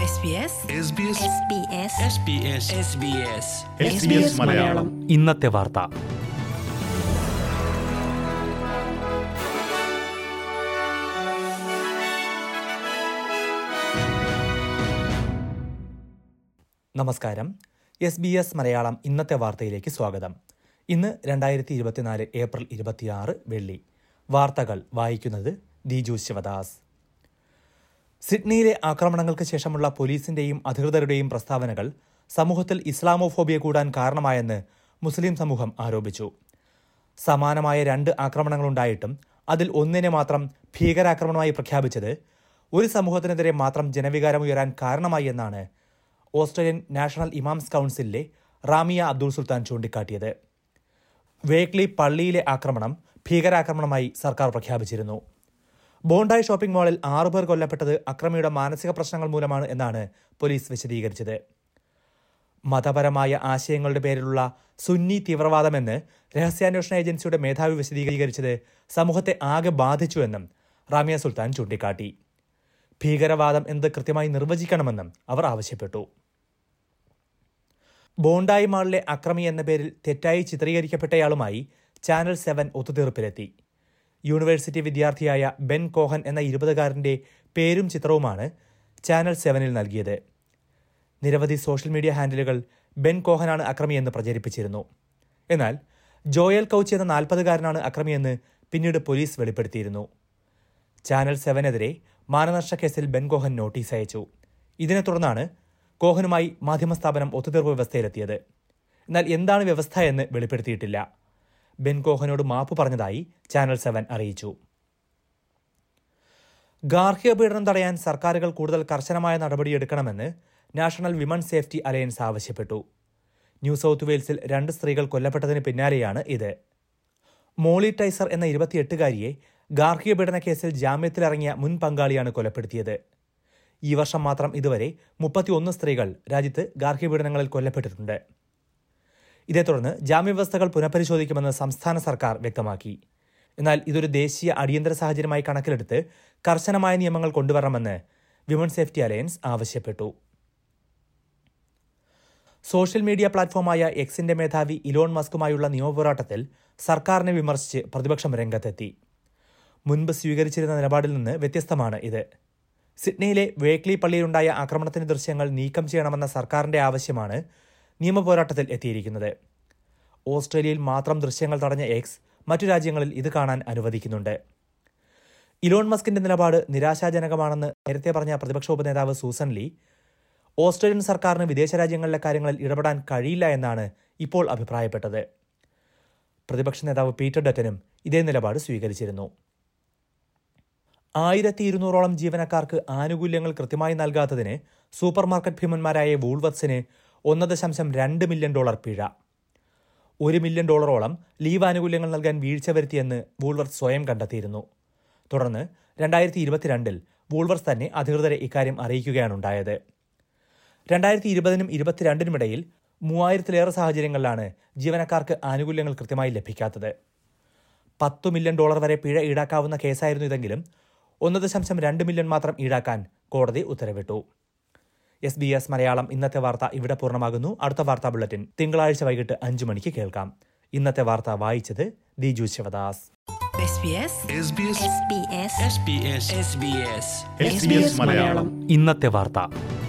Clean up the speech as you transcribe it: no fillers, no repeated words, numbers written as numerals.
മലയാളം ഇന്നത്തെ വാർത്ത. നമസ്കാരം. SBS മലയാളം ഇന്നത്തെ വാർത്തയിലേക്ക് സ്വാഗതം. ഇന്ന് 2024 ഏപ്രിൽ 26 വെള്ളി. വാർത്തകൾ വായിക്കുന്നത് ദിജു ശിവദാസ്. സിഡ്നിയിലെ ആക്രമണങ്ങൾക്ക് ശേഷമുള്ള പോലീസിന്റെയും അധികൃതരുടെയും പ്രസ്താവനകൾ സമൂഹത്തിൽ ഇസ്ലാമോഫോബിയ കൂടാൻ കാരണമായെന്ന് മുസ്ലിം സമൂഹം ആരോപിച്ചു. സമാനമായ 2 ആക്രമണങ്ങളുണ്ടായിട്ടും അതിൽ ഒന്നിനെ മാത്രം ഭീകരാക്രമണമായി പ്രഖ്യാപിച്ചത് ഒരു സമൂഹത്തിനെതിരെ മാത്രം ജനവികാരമുയരാൻ കാരണമായി എന്നാണ് ഓസ്ട്രേലിയൻ നാഷണൽ ഇമാംസ് കൗൺസിലിലെ റാമിയ അബ്ദുൾ സുൽത്താൻ ചൂണ്ടിക്കാട്ടിയത്. വേക്ലി പള്ളിയിലെ ആക്രമണം ഭീകരാക്രമണമായി സർക്കാർ പ്രഖ്യാപിച്ചിരുന്നു. ബോണ്ടായി ഷോപ്പിംഗ് മാളിൽ 6 പേർ കൊല്ലപ്പെട്ടത് അക്രമിയുടെ മാനസിക പ്രശ്നങ്ങൾ മൂലമാണ് എന്നാണ് പോലീസ് വിശദീകരിച്ചത്. മതപരമായ ആശയങ്ങളുടെ പേരിലുള്ള സുന്നി തീവ്രവാദമെന്ന് രഹസ്യാന്വേഷണ ഏജൻസിയുടെ മേധാവി വിശദീകരിച്ചത് സമൂഹത്തെ ആകെ ബാധിച്ചുവെന്നും റാമിയ സുൽത്താൻ ചൂണ്ടിക്കാട്ടി. ഭീകരവാദം എന്നത് കൃത്യമായി നിർവചിക്കണമെന്നും അവർ ആവശ്യപ്പെട്ടു. ബോണ്ടായി മാളിലെ അക്രമി എന്ന പേരിൽ തെറ്റായി ചിത്രീകരിക്കപ്പെട്ടയാളുമായി ചാനൽ 7 ഒത്തുതീർപ്പിലെത്തി. യൂണിവേഴ്സിറ്റി വിദ്യാർത്ഥിയായ ബെൻ കോഹൻ എന്ന 20-കാരന്റെ പേരും ചിത്രവുമാണ് ചാനൽ 7-ൽ നൽകിയത്. നിരവധി സോഷ്യൽ മീഡിയ ഹാൻഡിലുകൾ ബെൻ കോഹനാണ് അക്രമിയെന്ന് പ്രചരിപ്പിച്ചിരുന്നു. എന്നാൽ ജോയൽ കൗച്ച് എന്ന 40-കാരനാണ് അക്രമിയെന്ന് പിന്നീട് പോലീസ് വെളിപ്പെടുത്തിയിരുന്നു. ചാനൽ 7-നെതിരെ മാനനഷ്ട കേസിൽ ബെൻ കോഹൻ നോട്ടീസ് അയച്ചു. ഇതിനെ തുടർന്നാണ് കോഹനുമായി മാധ്യമസ്ഥാപനം ഒത്തുതീർപ്പ് വ്യവസ്ഥയിലെത്തിയത്. എന്നാൽ എന്താണ് വ്യവസ്ഥ എന്ന് വെളിപ്പെടുത്തിയിട്ടില്ല. ബെൻ കോഹനോട് മാപ്പ് പറഞ്ഞതായി ചാനൽ 7 അറിയിച്ചു. ഗാർഹിക പീഡനം തടയാൻ സർക്കാരുകൾ കൂടുതൽ കർശനമായ നടപടിയെടുക്കണമെന്ന് നാഷണൽ വിമൺ സേഫ്റ്റി അലയൻസ് ആവശ്യപ്പെട്ടു. ന്യൂ സൗത്ത് വെയിൽസിൽ 2 സ്ത്രീകൾ കൊല്ലപ്പെട്ടതിന് പിന്നാലെയാണ് ഇത്. മോളി ടൈസർ എന്ന 28-കാരിയെ ഗാർഹിക പീഡന കേസിൽ ജാമ്യത്തിലിറങ്ങിയ മുൻ പങ്കാളിയാണ് കൊലപ്പെടുത്തിയത്. ഈ വർഷം മാത്രം ഇതുവരെ 31 സ്ത്രീകൾ രാജ്യത്ത് ഗാർഹിക പീഡനങ്ങളിൽ കൊല്ലപ്പെട്ടിട്ടുണ്ട്. ഇതേ തുടർന്ന് ജാമ്യവ്യവസ്ഥകൾ പുനഃപരിശോധിക്കുമെന്ന് സംസ്ഥാന സർക്കാർ വ്യക്തമാക്കി. എന്നാൽ ഇതൊരു ദേശീയ അടിയന്തര സാഹചര്യമായി കണക്കിലെടുത്ത് കർശനമായ നിയമങ്ങൾ കൊണ്ടുവരണമെന്ന് വിമൺ സേഫ്റ്റി അലയൻസ് ആവശ്യപ്പെട്ടു. സോഷ്യൽ മീഡിയ പ്ലാറ്റ്ഫോമായ എക്സിന്റെ മേധാവി ഇലോൺ മസ്കുമായുള്ള നിയമപോരാട്ടത്തിൽ സർക്കാരിനെ വിമർശിച്ച് പ്രതിപക്ഷം രംഗത്തെത്തി. മുൻപ് സ്വീകരിച്ചിരുന്ന നിലപാടിൽ നിന്ന് വ്യത്യസ്തമാണ് ഇത്. സിഡ്നിയിലെ വേക്ലി പള്ളിയിലുണ്ടായ ആക്രമണത്തിന്റെ ദൃശ്യങ്ങൾ നീക്കം ചെയ്യണമെന്ന സർക്കാരിന്റെ ആവശ്യമാണ് നിയമപോരാട്ടത്തിൽ എത്തിയിരിക്കുന്നത്. ഓസ്ട്രേലിയയിൽ മാത്രം ദൃശ്യങ്ങൾ തടഞ്ഞ എക്സ് മറ്റു രാജ്യങ്ങളിൽ ഇത് കാണാൻ അനുവദിക്കുന്നുണ്ട്. ഇലോൺ മസ്കിന്റെ നിലപാട് നിരാശാജനകമാണെന്ന് നേരത്തെ പറഞ്ഞ പ്രതിപക്ഷ ഉപനേതാവ് സൂസൻ ലീ ഓസ്ട്രേലിയൻ സർക്കാരിന് വിദേശ രാജ്യങ്ങളിലെ കാര്യങ്ങളിൽ ഇടപെടാൻ കഴിയില്ല എന്നാണ് ഇപ്പോൾ അഭിപ്രായപ്പെട്ടത്. പ്രതിപക്ഷ നേതാവ് പീറ്റർ ഡറ്റനും ഇതേ നിലപാട് സ്വീകരിച്ചിരുന്നു. 1200ഓളം ജീവനക്കാർക്ക് ആനുകൂല്യങ്ങൾ കൃത്യമായി നൽകാത്തതിന് സൂപ്പർമാർക്കറ്റ് ഭീമന്മാരായ വൂൾവർട്സിന് $1.2 മില്യൺ പിഴ. $1 മില്യൺ ലീവ് ആനുകൂല്യങ്ങൾ നൽകാൻ വീഴ്ച വരുത്തിയെന്ന് വൂൾവർട്സ് സ്വയം കണ്ടെത്തിയിരുന്നു. തുടർന്ന് 2022 വൂൾവർട്സ് തന്നെ അധികൃതരെ ഇക്കാര്യം അറിയിക്കുകയാണുണ്ടായത്. 2020നും 2022 3000-ലേറെ സാഹചര്യങ്ങളിലാണ് ജീവനക്കാർക്ക് ആനുകൂല്യങ്ങൾ കൃത്യമായി ലഭിക്കാത്തത്. $10 മില്യൺ വരെ പിഴ ഈടാക്കാവുന്ന കേസായിരുന്നു ഇതെങ്കിലും $1.2 മില്യൺ മാത്രം ഈടാക്കാൻ കോടതി ഉത്തരവിട്ടു. SBS മലയാളം ഇന്നത്തെ വാർത്ത ഇവിടെ പൂർണ്ണമാകുന്നു. അടുത്ത വാർത്താ ബുള്ളറ്റിൻ തിങ്കളാഴ്ച വൈകിട്ട് 5 മണിക്ക് കേൾക്കാം. ഇന്നത്തെ വാർത്ത വായിച്ചത് ദിജു ശിവദാസ്. ഇന്നത്തെ വാർത്ത.